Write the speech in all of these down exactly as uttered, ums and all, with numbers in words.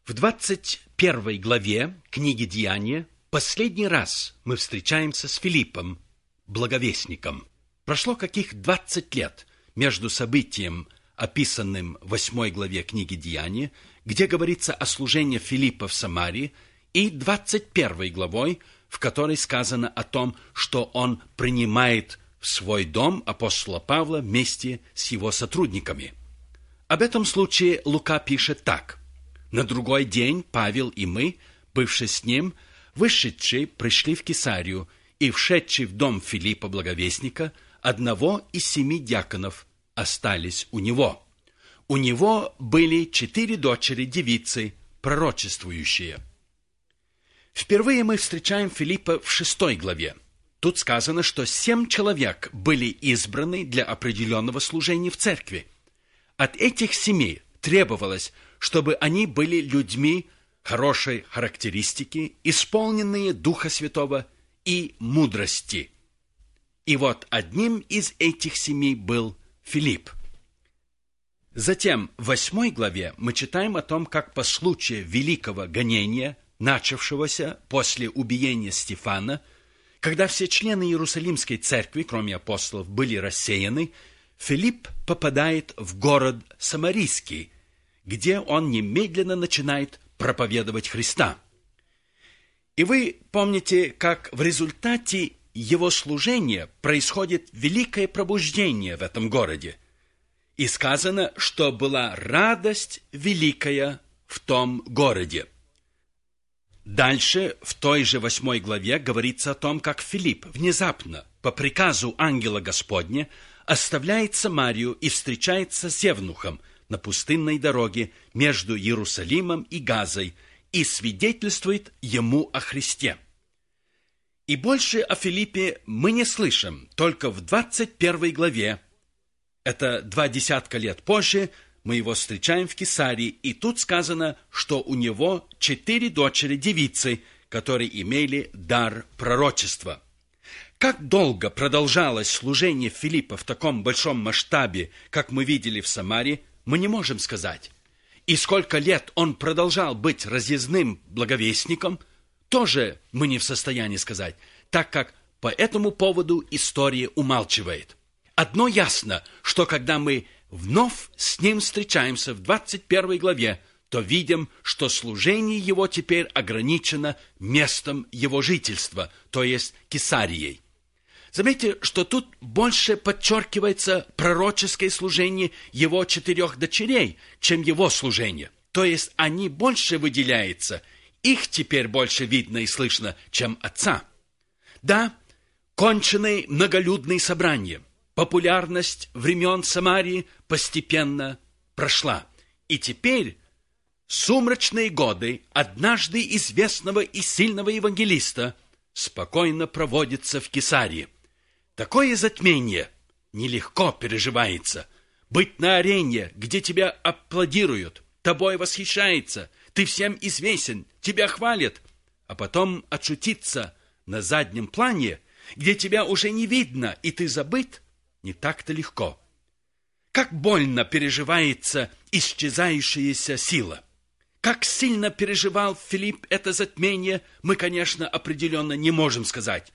В двадцать первой главе книги «Деяния» последний раз мы встречаемся с Филиппом, благовестником. Прошло каких двадцать лет между событием, описанным в восьмой главе книги «Деяния», где говорится о служении Филиппа в Самарии, и двадцать первой главой, в которой сказано о том, что он принимает в свой дом апостола Павла вместе с его сотрудниками. Об этом случае Лука пишет так. «На другой день Павел и мы, бывшие с ним, вышедшие, пришли в Кесарию, и, вшедшие в дом Филиппа благовестника, одного из семи диаконов остались у него. У него были четыре дочери-девицы, пророчествующие». Впервые мы встречаем Филиппа в шестой главе. Тут сказано, что семь человек были избраны для определенного служения в церкви. От этих семи требовалось, чтобы они были людьми хорошей характеристики, исполненные Духа Святого и мудрости. И вот одним из этих семи был Филипп. Затем в восьмой главе мы читаем о том, как по случаю великого гонения, начавшегося после убиения Стефана, когда все члены Иерусалимской церкви, кроме апостолов, были рассеяны, Филипп попадает в город Самарийский, где он немедленно начинает проповедовать Христа. И вы помните, как в результате его служения происходит великое пробуждение в этом городе. И сказано, что была радость великая в том городе. Дальше, в той же восьмой главе, говорится о том, как Филипп внезапно, по приказу ангела Господня, оставляет Самарию и встречается с евнухом на пустынной дороге между Иерусалимом и Газой и свидетельствует ему о Христе. И больше о Филиппе мы не слышим, только в двадцать первой главе, это два десятка лет позже, мы его встречаем в Кесарии, и тут сказано, что у него четыре дочери-девицы, которые имели дар пророчества. Как долго продолжалось служение Филиппа в таком большом масштабе, как мы видели в Самарии, мы не можем сказать. И сколько лет он продолжал быть разъездным благовестником, тоже мы не в состоянии сказать, так как по этому поводу история умалчивает. Одно ясно, что когда мы вновь с ним встречаемся в двадцать первой главе, то видим, что служение его теперь ограничено местом его жительства, то есть Кесарией. Заметьте, что тут больше подчеркивается пророческое служение его четырех дочерей, чем его служение. То есть они больше выделяются, их теперь больше видно и слышно, чем отца. Да, кончены многолюдные собрания. Популярность времен Самарии постепенно прошла. И теперь сумрачные годы однажды известного и сильного евангелиста спокойно проводятся в Кесарии. Такое затмение нелегко переживается. Быть на арене, где тебя аплодируют, тобой восхищается, ты всем известен, тебя хвалят, а потом очутиться на заднем плане, где тебя уже не видно, и ты забыт, не так-то легко. Как больно переживается исчезающаяся сила. Как сильно переживал Филипп это затмение, мы, конечно, определенно не можем сказать.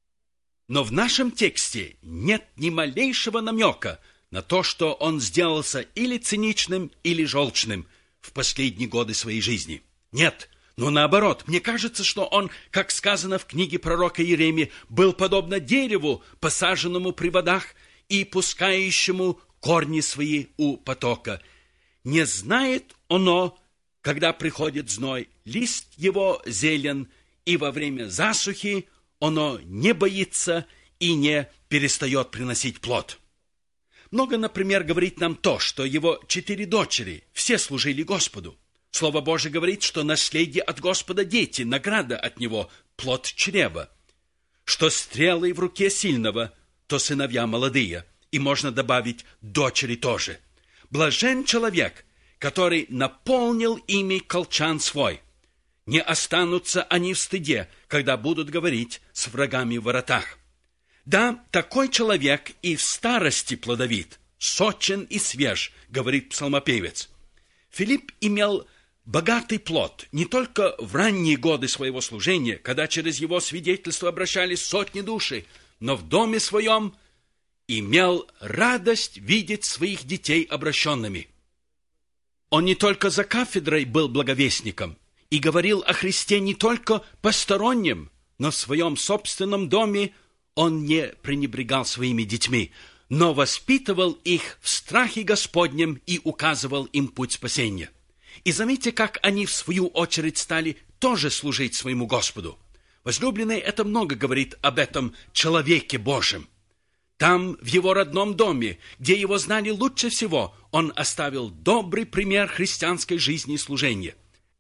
Но в нашем тексте нет ни малейшего намека на то, что он сделался или циничным, или желчным в последние годы своей жизни. Нет, но наоборот, мне кажется, что он, как сказано в книге пророка Иеремии, был подобно дереву, посаженному при водах и пускающему корни свои у потока. Не знает оно, когда приходит зной, лист его зелен, и во время засухи оно не боится и не перестает приносить плод. Много, например, говорит нам то, что его четыре дочери все служили Господу. Слово Божие говорит, что наследие от Господа дети, награда от Него, плод чрева. Что стрелы в руке сильного, то сыновья молодые, и можно добавить дочери тоже. Блажен человек, который наполнил ими колчан свой. Не останутся они в стыде, когда будут говорить с врагами в воротах. Да, такой человек и в старости плодовит, сочен и свеж, говорит псалмопевец. Филипп имел богатый плод не только в ранние годы своего служения, когда через его свидетельство обращались сотни души, но в доме своем имел радость видеть своих детей обращенными. Он не только за кафедрой был благовестником и говорил о Христе не только посторонним, но в своем собственном доме он не пренебрегал своими детьми, но воспитывал их в страхе Господнем и указывал им путь спасения. И заметьте, как они в свою очередь стали тоже служить своему Господу. Возлюбленные, это много говорит об этом человеке Божьем. Там, в его родном доме, где его знали лучше всего, он оставил добрый пример христианской жизни и служения.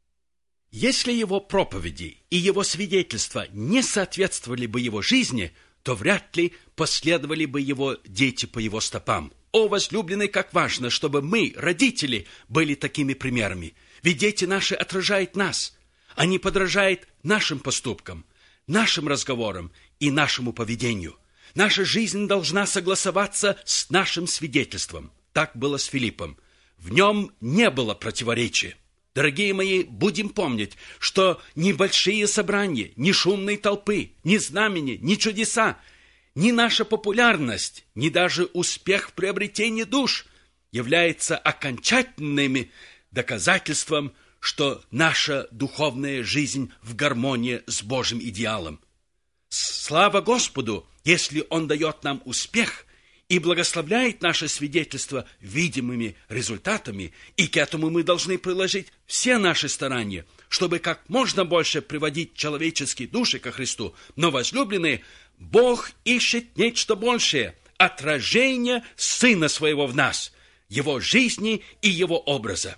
Если его проповеди и его свидетельства не соответствовали бы его жизни, то вряд ли последовали бы его дети по его стопам. О, возлюбленные, как важно, чтобы мы, родители, были такими примерами. Ведь дети наши отражают нас. Они подражают нашим поступкам, нашим разговорам и нашему поведению. Наша жизнь должна согласоваться с нашим свидетельством. Так было с Филиппом. В нем не было противоречия. Дорогие мои, будем помнить, что ни большие собрания, ни шумные толпы, ни знамения, ни чудеса, ни наша популярность, ни даже успех в приобретении душ является окончательным доказательством, что наша духовная жизнь в гармонии с Божьим идеалом. Слава Господу, если Он дает нам успех и благословляет наше свидетельство видимыми результатами, и к этому мы должны приложить все наши старания, чтобы как можно больше приводить человеческие души ко Христу. Но, возлюбленные, Бог ищет нечто большее – отражение Сына Своего в нас, Его жизни и Его образа.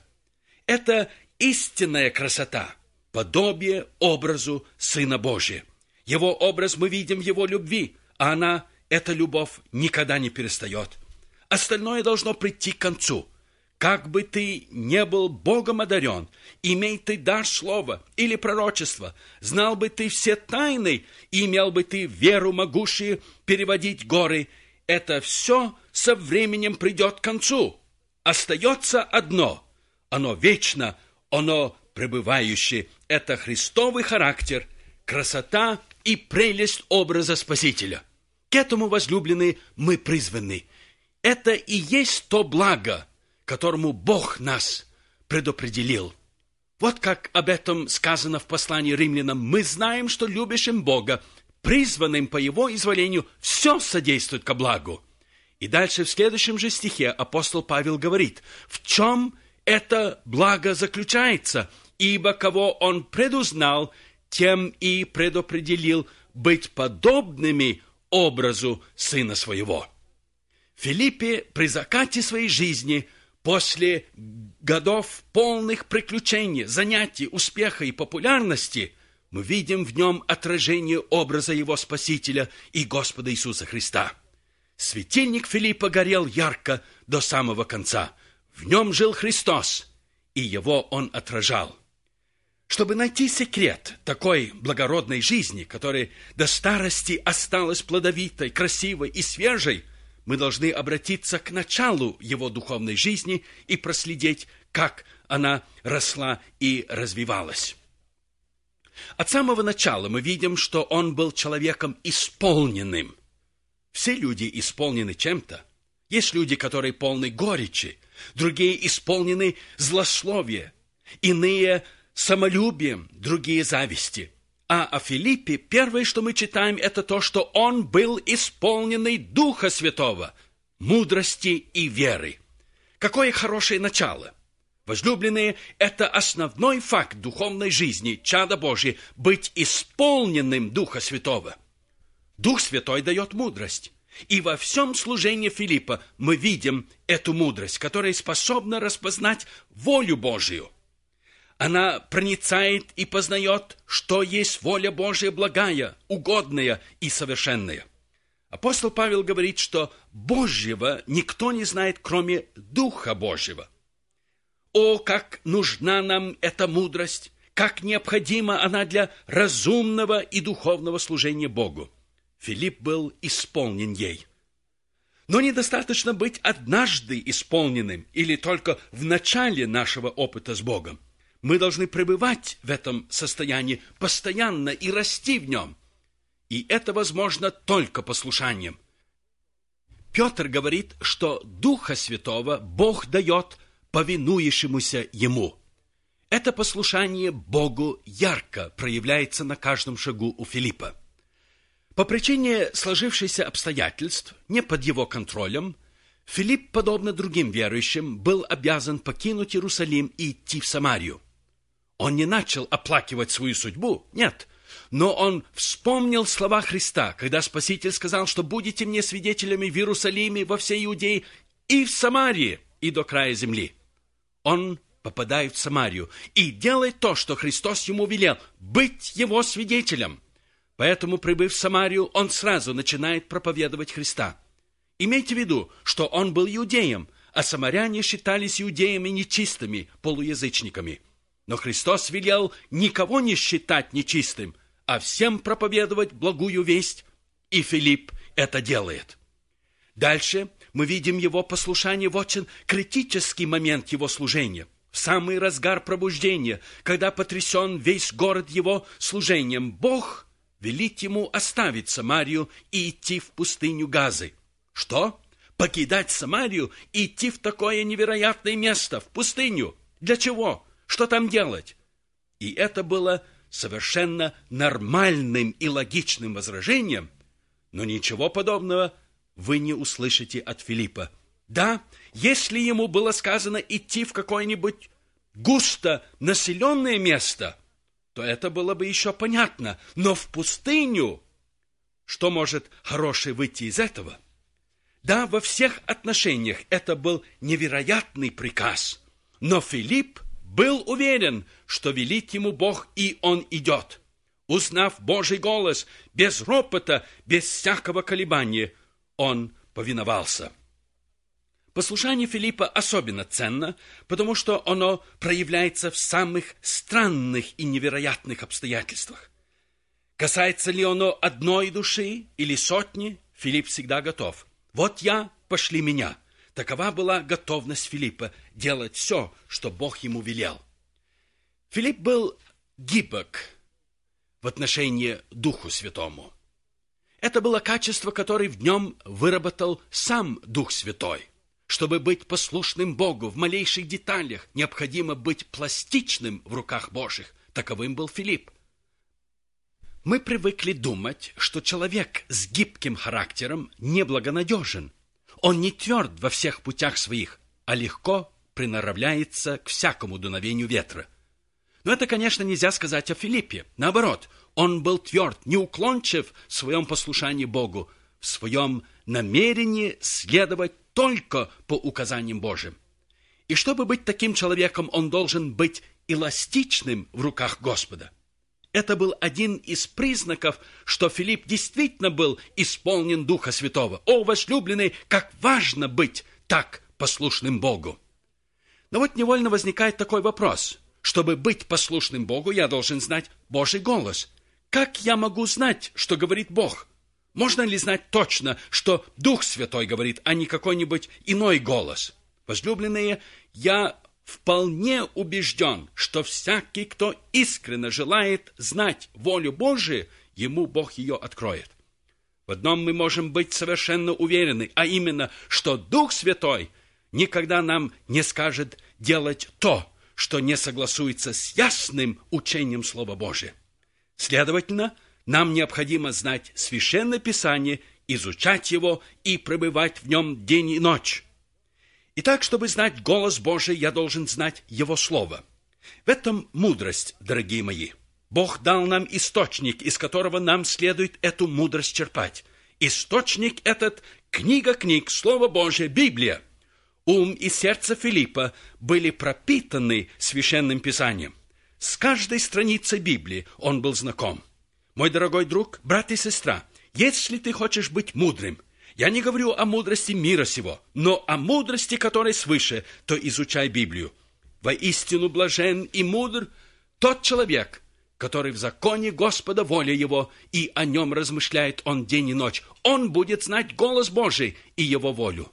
Это истинная красота, подобие образу Сына Божия. Его образ мы видим в Его любви, а она, эта любовь, никогда не перестает. Остальное должно прийти к концу. Как бы ты не был Богом одарен, имей ты дар слова или пророчества, знал бы ты все тайны, и имел бы ты веру, могущую переводить горы, это все со временем придет к концу. Остается одно, оно вечно, оно пребывающее, это Христовый характер, красота и прелесть образа Спасителя. К этому, возлюбленные, мы призваны. Это и есть то благо, которому Бог нас предопределил. Вот как об этом сказано в послании римлянам. Мы знаем, что любящим Бога, призванным по Его изволению, все содействует ко благу. И дальше в следующем же стихе апостол Павел говорит, в чем это благо заключается, ибо кого Он предузнал, тем и предопределил быть подобными образу Сына Своего. Филиппе при закате своей жизни, после годов полных приключений, занятий, успеха и популярности, мы видим в нем отражение образа его Спасителя и Господа Иисуса Христа. Светильник Филиппа горел ярко до самого конца. В нем жил Христос, и его он отражал. Чтобы найти секрет такой благородной жизни, которая до старости осталась плодовитой, красивой и свежей, мы должны обратиться к началу его духовной жизни и проследить, как она росла и развивалась. От самого начала мы видим, что он был человеком исполненным. Все люди исполнены чем-то. Есть люди, которые полны горечи, другие исполнены злословия, иные – самолюбием, другие зависти. А о Филиппе первое, что мы читаем, это то, что он был исполненный Духа Святого, мудрости и веры. Какое хорошее начало! Возлюбленные, это основной факт духовной жизни чада Божия – быть исполненным Духа Святого. Дух Святой дает мудрость. И во всем служении Филиппа мы видим эту мудрость, которая способна распознать волю Божию. Она проницает и познает, что есть воля Божия благая, угодная и совершенная. Апостол Павел говорит, что Божьего никто не знает, кроме Духа Божьего. О, как нужна нам эта мудрость, как необходима она для разумного и духовного служения Богу. Филипп был исполнен ей. Но недостаточно быть однажды исполненным или только в начале нашего опыта с Богом. Мы должны пребывать в этом состоянии постоянно и расти в нем. И это возможно только послушанием. Петр говорит, что Духа Святого Бог дает повинующемуся Ему. Это послушание Богу ярко проявляется на каждом шагу у Филиппа. По причине сложившихся обстоятельств, не под его контролем, Филипп, подобно другим верующим, был обязан покинуть Иерусалим и идти в Самарию. Он не начал оплакивать свою судьбу, нет, но он вспомнил слова Христа, когда Спаситель сказал, что будете мне свидетелями в Иерусалиме, во всей Иудее и в Самарии, и до края земли. Он попадает в Самарию и делает то, что Христос ему велел, быть его свидетелем. Поэтому, прибыв в Самарию, он сразу начинает проповедовать Христа. Имейте в виду, что он был иудеем, а самаряне считались иудеями нечистыми, полуязычниками. Но Христос велел никого не считать нечистым, а всем проповедовать благую весть, и Филипп это делает. Дальше мы видим его послушание в очень критический момент его служения, в самый разгар пробуждения, когда потрясен весь город его служением. Бог велит ему оставить Самарию и идти в пустыню Газы. Что? Покидать Самарию и идти в такое невероятное место, в пустыню? Для чего? Что там делать? И это было совершенно нормальным и логичным возражением, но ничего подобного вы не услышите от Филиппа. Да, если ему было сказано идти в какое-нибудь густо населенное место, то это было бы еще понятно, но в пустыню, что может хорошее выйти из этого? Да, во всех отношениях это был невероятный приказ, но Филипп был уверен, что велит ему Бог, и он идет. Узнав Божий голос, без ропота, без всякого колебания, он повиновался. Послушание Филиппа особенно ценно, потому что оно проявляется в самых странных и невероятных обстоятельствах. Касается ли оно одной души или сотни, Филипп всегда готов. «Вот я, пошли меня». Такова была готовность Филиппа делать все, что Бог ему велел. Филипп был гибок в отношении Духу Святому. Это было качество, которое в нем выработал сам Дух Святой. Чтобы быть послушным Богу в малейших деталях, необходимо быть пластичным в руках Божьих. Таковым был Филипп. Мы привыкли думать, что человек с гибким характером неблагонадежен. Он не тверд во всех путях своих, а легко приноравливается к всякому дуновению ветра. Но это, конечно, нельзя сказать о Филиппе. Наоборот, он был тверд, неуклончив в своем послушании Богу, в своем намерении следовать только по указаниям Божьим. И чтобы быть таким человеком, он должен быть эластичным в руках Господа. Это был один из признаков, что Филипп действительно был исполнен Духа Святого. О, возлюбленный, как важно быть так послушным Богу! Но вот невольно возникает такой вопрос. Чтобы быть послушным Богу, я должен знать Божий голос. Как я могу знать, что говорит Бог? Можно ли знать точно, что Дух Святой говорит, а не какой-нибудь иной голос? Возлюбленные, я вполне убежден, что всякий, кто искренне желает знать волю Божию, ему Бог ее откроет. В одном мы можем быть совершенно уверены, а именно, что Дух Святой никогда нам не скажет делать то, что не согласуется с ясным учением Слова Божия. Следовательно, нам необходимо знать Священное Писание, изучать его и пребывать в нем день и ночь. Итак, чтобы знать голос Божий, я должен знать Его Слово. В этом мудрость, дорогие мои. Бог дал нам источник, из которого нам следует эту мудрость черпать. Источник этот – книга книг, Слово Божие, Библия. Ум и сердце Филиппа были пропитаны Священным Писанием. С каждой страницей Библии он был знаком. Мой дорогой друг, брат и сестра, если ты хочешь быть мудрым, я не говорю о мудрости мира сего, но о мудрости, которая свыше, то изучай Библию. Воистину блажен и мудр тот человек, который в законе Господа воля его, и о нем размышляет он день и ночь. Он будет знать голос Божий и его волю.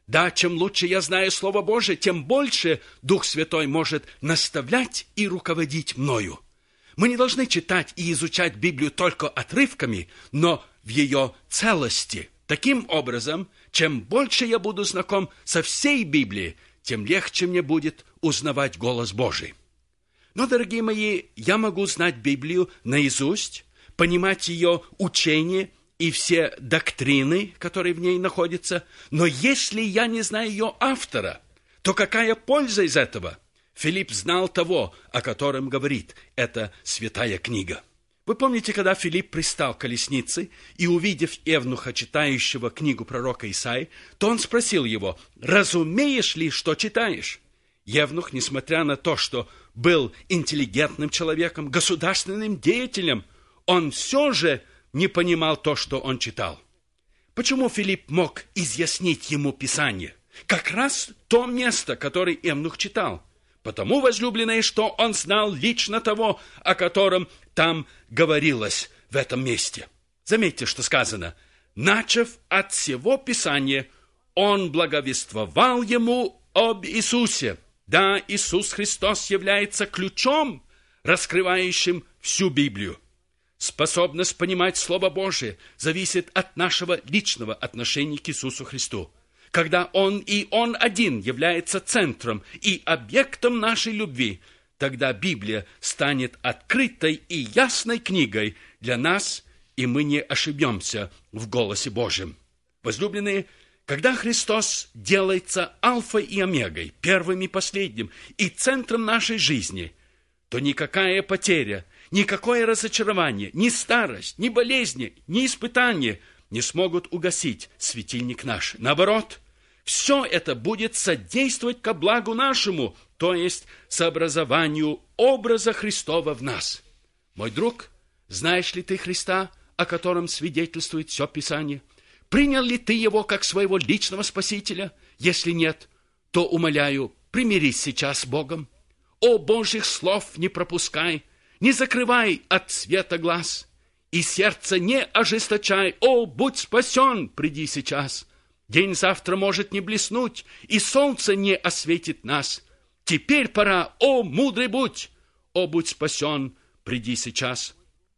Да, чем лучше я знаю Слово Божие, тем больше Дух Святой может наставлять и руководить мною. Мы не должны читать и изучать Библию только отрывками, но в ее целости. Таким образом, чем больше я буду знаком со всей Библией, тем легче мне будет узнавать голос Божий. Но, дорогие мои, я могу знать Библию наизусть, понимать ее учение и все доктрины, которые в ней находятся, но если я не знаю ее автора, то какая польза из этого? Филипп знал того, о котором говорит эта святая книга. Вы помните, когда Филипп пристал к колеснице и, увидев евнуха, читающего книгу пророка Исаии, то он спросил его: «Разумеешь ли, что читаешь?» Евнух, несмотря на то, что был интеллигентным человеком, государственным деятелем, он все же не понимал то, что он читал. Почему Филипп мог изъяснить ему Писание? Как раз то место, которое евнух читал. Потому, возлюбленные, что он знал лично того, о котором там говорилось в этом месте. Заметьте, что сказано: «Начав от всего Писания, он благовествовал ему об Иисусе». Да, Иисус Христос является ключом, раскрывающим всю Библию. Способность понимать Слово Божие зависит от нашего личного отношения к Иисусу Христу. Когда Он и Он один является центром и объектом нашей любви, тогда Библия станет открытой и ясной книгой для нас, и мы не ошибемся в голосе Божьем. Возлюбленные, когда Христос делается альфой и омегой, первым и последним, и центром нашей жизни, то никакая потеря, никакое разочарование, ни старость, ни болезни, ни испытания не смогут угасить светильник наш. Наоборот, все это будет содействовать ко благу нашему, то есть сообразованию образа Христова в нас. Мой друг, знаешь ли ты Христа, о котором свидетельствует все Писание? Принял ли ты Его как своего личного Спасителя? Если нет, то, умоляю, примирись сейчас с Богом. О, Божьих слов не пропускай, не закрывай от света глаз, и сердце не ожесточай. О, будь спасен, приди сейчас. День завтра может не блеснуть, и солнце не осветит нас. Теперь пора, о, мудрый будь, о, будь спасен, приди сейчас.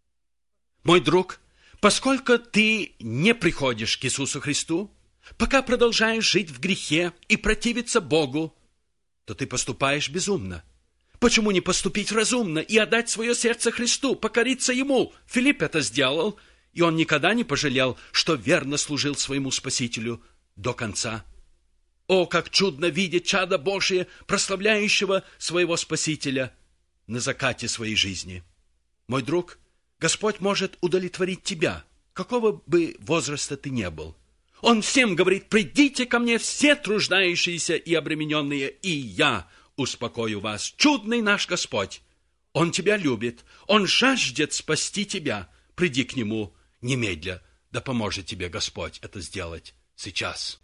Мой друг, поскольку ты не приходишь к Иисусу Христу, пока продолжаешь жить в грехе и противиться Богу, то ты поступаешь безумно. Почему не поступить разумно и отдать свое сердце Христу, покориться Ему? Филипп это сделал, и он никогда не пожалел, что верно служил своему Спасителю до конца. О, как чудно видеть чадо Божие, прославляющего своего Спасителя на закате своей жизни. Мой друг, Господь может удовлетворить тебя, какого бы возраста ты ни был. Он всем говорит: «Придите ко мне все труждающиеся и обремененные, и я успокою вас». Чудный наш Господь! Он тебя любит, Он жаждет спасти тебя. Приди к Нему немедля, да поможет тебе Господь это сделать сейчас.